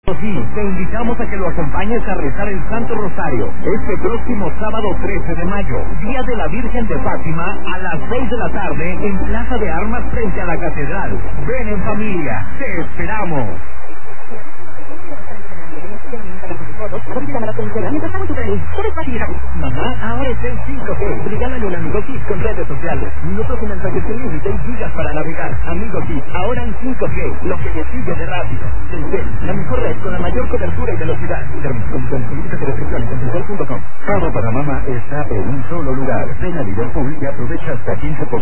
Sí, te invitamos a que lo acompañes a rezar el Santo Rosario este próximo sábado 13 de mayo, Día de la Virgen de Fátima, a las 6 de la tarde en Plaza de Armas frente a la Catedral. Ven en familia, te esperamos. Mamá, ahora es el 5G. Regálale un Amigo Kids con redes sociales. Minutos en el paquete límite y gigas para navegar. Amigo Kids, ahora en 5G. Lo que le sigue de rápido. Telcel, la mejor red con la mayor cobertura y velocidad. Todo para mamá está en un solo lugar. Ven a Liverpool y aprovecha hasta 15%.